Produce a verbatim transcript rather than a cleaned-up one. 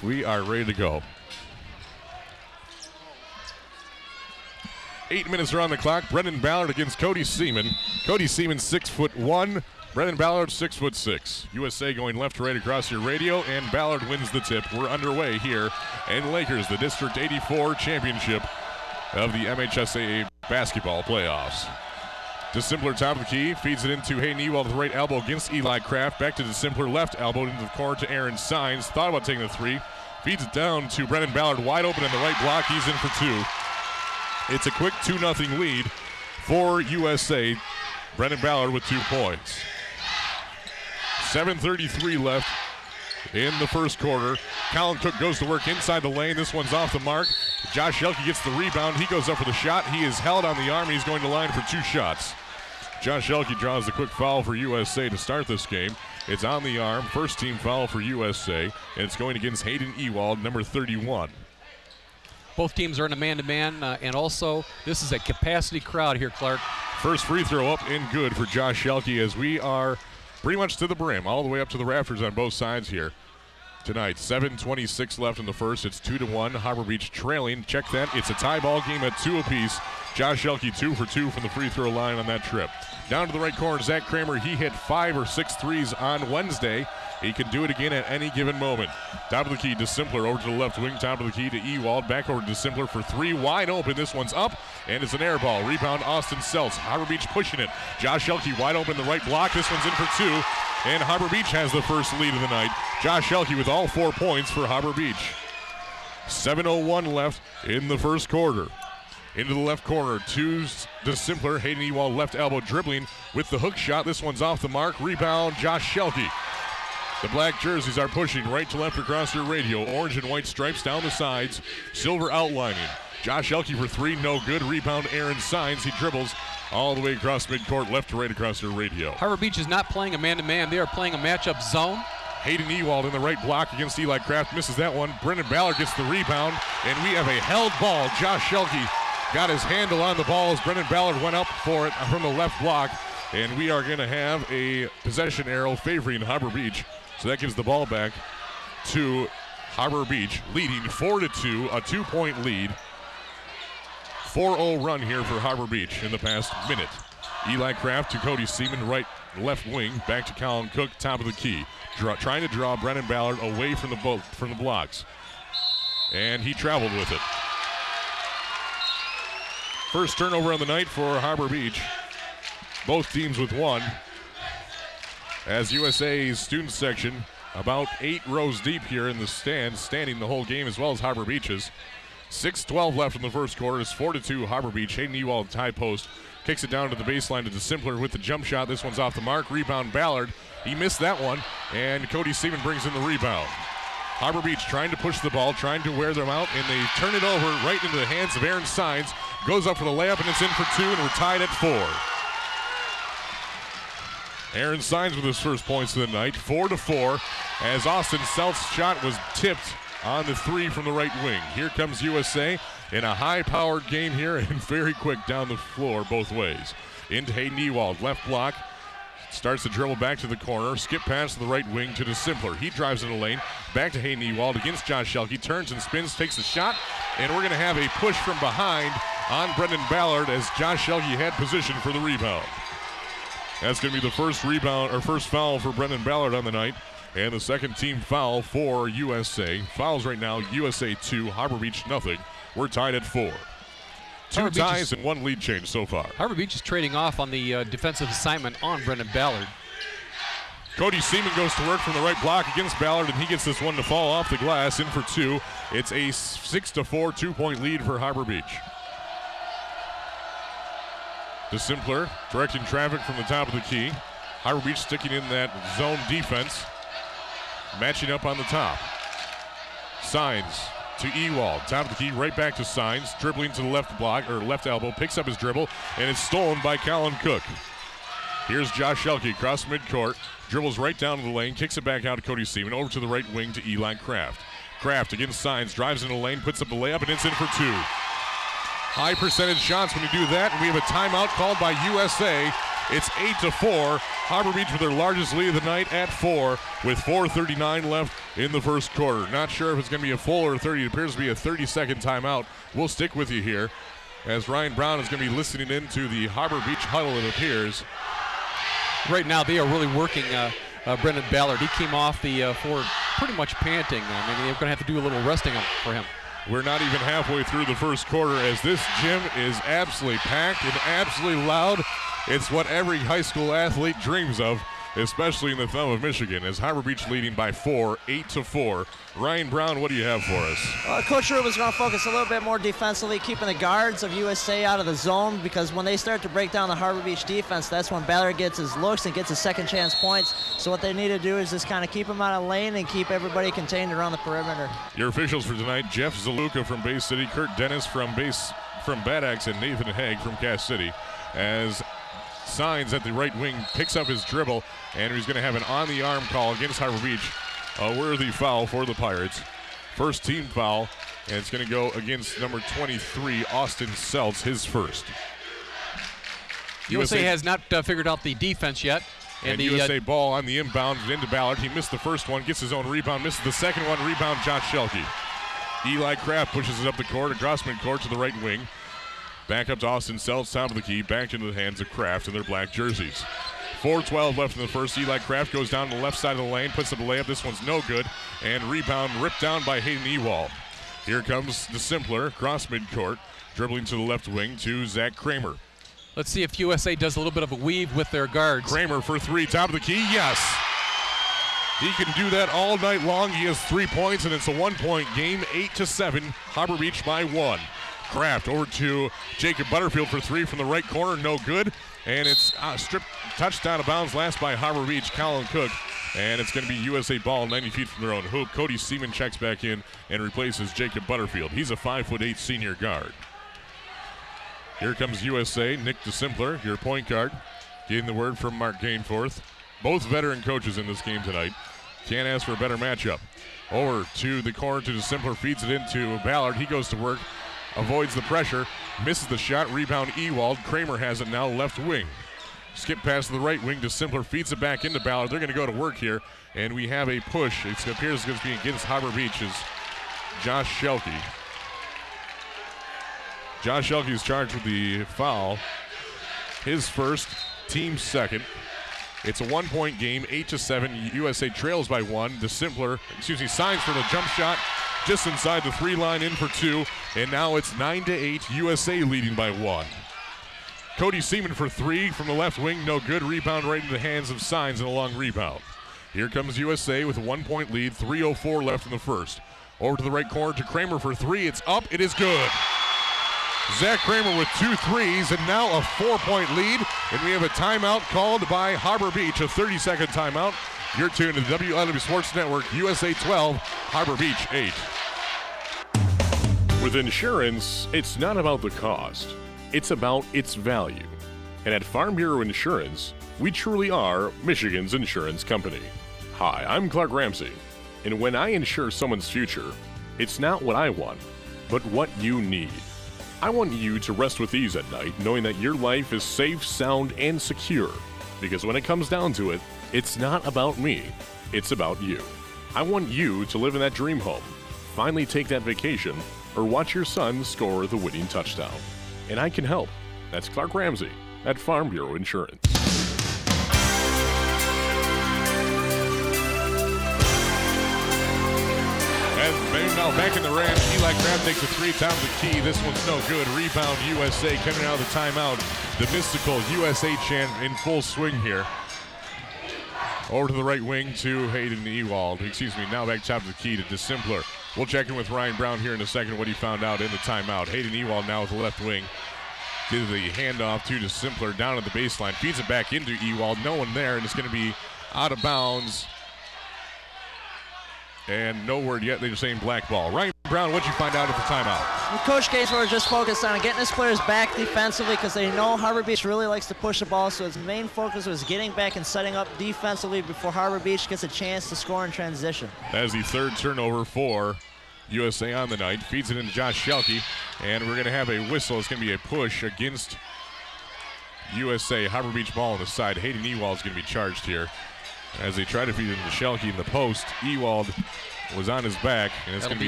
points. We are ready to go. Eight minutes are on the clock. Brendan Ballard against Cody Seaman. Cody Seaman, six foot one. Brendan Ballard, six foot six. U S A going left to right across your radio, and Ballard wins the tip. We're underway here in Lakers, the District eighty-four championship of the M H S A A basketball playoffs. DeSimpler top of the key, feeds it into Hayden Ewald with the right elbow against Eli Kraft. Back to DeSimpler, left elbow into the corner to Aaron Sines. Thought about taking the three. Feeds it down to Brendan Ballard, wide open in the right block. He's in for two. It's a quick two nothing lead for U S A. Brendan Ballard with two points. seven thirty-three left in the first quarter. Colin Cook goes to work inside the lane. This one's off the mark. Josh Shelke gets the rebound. He goes up for the shot. He is held on the arm, and he's going to line for two shots. Josh Shelke draws the quick foul for U S A to start this game. It's on the arm. First team foul for U S A, and it's going against Hayden Ewald, number thirty-one. Both teams are in a man-to-man, uh, and also this is a capacity crowd here, Clark. First free throw up and good for Josh Shelke as we are pretty much to the brim, all the way up to the rafters on both sides here tonight. seven twenty-six left in the first. It's two to one. Harbor Beach trailing. Check that. It's a tie ball game at two apiece. Josh Shelke two for two from the free throw line on that trip. Down to the right corner, Zach Kramer. He hit five or six threes on Wednesday. He can do it again at any given moment. Top of the key, DeSimpler over to the left wing. Top of the key to Ewald. Back over to DeSimpler for three. Wide open. This one's up, and it's an air ball. Rebound, Austin Seltz. Harbor Beach pushing it. Josh Shelke wide open the right block. This one's in for two, and Harbor Beach has the first lead of the night. Josh Shelke with all four points for Harbor Beach. seven oh one left in the first quarter. Into the left corner, to DeSimpler. Hayden Ewald left elbow dribbling with the hook shot. This one's off the mark. Rebound, Josh Shelke. The black jerseys are pushing right to left across your radio. Orange and white stripes down the sides. Silver outlining. Josh Shelke for three, no good. Rebound, Aaron Sines. He dribbles all the way across midcourt, left to right across your radio. Harbor Beach is not playing a man-to-man. They are playing a matchup zone. Hayden Ewald in the right block against Eli Kraft. Misses that one. Brendan Ballard gets the rebound, and we have a held ball. Josh Shelke got his handle on the ball as Brendan Ballard went up for it from the left block, and we are going to have a possession arrow favoring Harbor Beach. So that gives the ball back to Harbor Beach, leading four to two, a two-point lead. four oh run here for Harbor Beach in the past minute. Eli Kraft to Cody Seaman, right left wing, back to Colin Cook, top of the key. Draw, trying to draw Brendan Ballard away from the bo- from the blocks. And he traveled with it. First turnover on the night for Harbor Beach. Both teams with one. As U S A's student section, about eight rows deep here in the stands, standing the whole game as well as Harbor Beach's. six twelve left in the first quarter. It's four to two Harbor Beach. Hayden Ewald tie post. Kicks it down to the baseline to DeSimpler with the jump shot. This one's off the mark. Rebound Ballard. He missed that one, and Cody Seaman brings in the rebound. Harbor Beach trying to push the ball, trying to wear them out, and they turn it over right into the hands of Aaron Sines. Goes up for the layup, and it's in for two, and we're tied at four. Aaron Sines with his first points of the night, four to four, as Austin Seltz's shot was tipped on the three from the right wing. Here comes U S A in a high-powered game here and very quick down the floor both ways. Into Hayden Ewald, left block, starts to dribble back to the corner, skip pass to the right wing to DeSimpler. He drives in the lane, back to Hayden Ewald against Josh Shelke, turns and spins, takes the shot, and we're going to have a push from behind on Brendan Ballard as Josh Shelke had position for the rebound. That's going to be the first rebound or first foul for Brendan Ballard on the night, and the second team foul for U S A. Fouls right now, U S A two, Harbor Beach nothing. We're tied at four. Two Harbor ties is, and one lead change so far. Harbor Beach is trading off on the uh, defensive assignment on Brendan Ballard. Cody Seaman goes to work from the right block against Ballard, and he gets this one to fall off the glass, in for two. It's a six to four two-point lead for Harbor Beach. DeSimpler directing traffic from the top of the key. Harbor Beach sticking in that zone defense, matching up on the top. Sines to Ewald, top of the key, right back to Sines, dribbling to the left block or left elbow, picks up his dribble, and it's stolen by Colin Cook. Here's Josh Shelke across midcourt, dribbles right down to the lane, kicks it back out to Cody Seaman, over to the right wing to Eli Kraft. Kraft against Sines, drives into the lane, puts up the layup, and it's in for two. High percentage shots when you do that, and we have a timeout called by U S A It's eight to four. Harbor Beach with their largest lead of the night at four with four thirty-nine left in the first quarter. Not sure if it's going to be a full or thirty. It appears to be a thirty-second timeout. We'll stick with you here as Ryan Brown is going to be listening into the Harbor Beach huddle, it appears. Right now they are really working uh, uh, Brendan Ballard. He came off the uh, floor pretty much panting. I mean, they're going to have to do a little resting for him. We're not even halfway through the first quarter as this gym is absolutely packed and absolutely loud. It's what every high school athlete dreams of, especially in the thumb of Michigan, as Harbor Beach leading by four, eight to four. Ryan Brown, what do you have for us? Uh, Coach Rube is going to focus a little bit more defensively, keeping the guards of U S A out of the zone, because when they start to break down the Harbor Beach defense, that's when Ballard gets his looks and gets his second chance points. So what they need to do is just kind of keep them out of lane and keep everybody contained around the perimeter. Your officials for tonight: Jeff Zaluka from Bay City, Kurt Dennis from Base from Bad Axe, and Nathan Haig from Cass City. As Signs at the right wing picks up his dribble, and he's going to have an on-the-arm call against Harbor Beach. A worthy foul for the Pirates. First team foul, and it's going to go against number twenty-three, Austin Seltz, his first. U S A, U S A has not uh, figured out the defense yet. And, and the, U S A uh, ball on the inbound into Ballard. He missed the first one, gets his own rebound, misses the second one, rebound Josh Shelke. Eli Kraft pushes it up the court, across midcourt to the right wing. Back up to Austin Seltz, top of the key, back into the hands of Kraft in their black jerseys. four twelve left in the first. Eli Kraft goes down to the left side of the lane, puts up a layup. This one's no good. And rebound ripped down by Hayden Ewald. Here comes the Simpler, cross midcourt, dribbling to the left wing to Zach Kramer. Let's see if U S A does a little bit of a weave with their guards. Kramer for three, top of the key, yes. He can do that all night long. He has three points, and it's a one-point game, eight to seven. Harbor Beach by one. Kraft over to Jacob Butterfield for three from the right corner, no good. And it's uh, stripped, touched out of bounds last by Harbor Beach, Colin Cook. And it's going to be U S A ball ninety feet from their own hoop. Cody Seaman checks back in and replaces Jacob Butterfield. He's a five foot eight senior guard. Here comes U S A, Nick DeSimpler, your point guard. Getting the word from Mark Gainforth. Both veteran coaches in this game tonight. Can't ask for a better matchup. Over to the corner to DeSimpler, feeds it into Ballard. He goes to work. Avoids the pressure, misses the shot, rebound Ewald. Kramer has it now left wing. Skip pass to the right wing to Simpler, feeds it back into Ballard. They're going to go to work here, and we have a push. It appears it's going to be against Harbor Beach's Josh Shelke. Josh Shelke is charged with the foul. His first, team second. It's a one-point game, eight to seven. U S A trails by one. The Simpler, excuse me, signs for the jump shot. Just inside the three line, in for two, and now it's nine to eight, U S A leading by one. Cody Seaman for three from the left wing, no good. Rebound right into the hands of Signs and a long rebound. Here comes U S A with a one-point lead, three oh four left in the first. Over to the right corner to Kramer for three, it's up, it is good. Zach Kramer with two threes, and now a four-point lead, and we have a timeout called by Harbor Beach, a thirty-second timeout. You're tuned to the W L W Sports Network, U S A twelve, Harbor Beach eight. With insurance, it's not about the cost, it's about its value. And at Farm Bureau Insurance, we truly are Michigan's insurance company. Hi, I'm Clark Ramsey, and when I insure someone's future, it's not what I want, but what you need. I want you to rest with ease at night knowing that your life is safe, sound, and secure. Because when it comes down to it, it's not about me, it's about you. I want you to live in that dream home, finally take that vacation, or watch your son score the winning touchdown. And I can help. That's Clark Ramsey at Farm Bureau Insurance. And now back in the Rams, Eli Kraft takes a three, top of the key. This one's no good. Rebound U S A coming out of the timeout. The mystical U S A chant in full swing here. Over to the right wing to Hayden Ewald. Excuse me, now back top of the key to DeSimpler. We'll check in with Ryan Brown here in a second what he found out in the timeout. Hayden Ewald now with the left wing. Did the handoff to DeSimpler down at the baseline. Feeds it back into Ewald. No one there, and it's going to be out of bounds. And no word yet. They're saying black ball. Ryan Brown, what'd you find out at the timeout? And Coach Gaisler is just focused on getting his players back defensively because they know Harbor Beach really likes to push the ball, so his main focus was getting back and setting up defensively before Harbor Beach gets a chance to score in transition. That is the third turnover for U S A on the night. Feeds it into Josh Shelke, and we're going to have a whistle. It's going to be a push against U S A Harbor Beach ball on the side. Hayden Ewald is going to be charged here as they try to feed it into Shelke in the post. Ewald was on his back, and it's going to be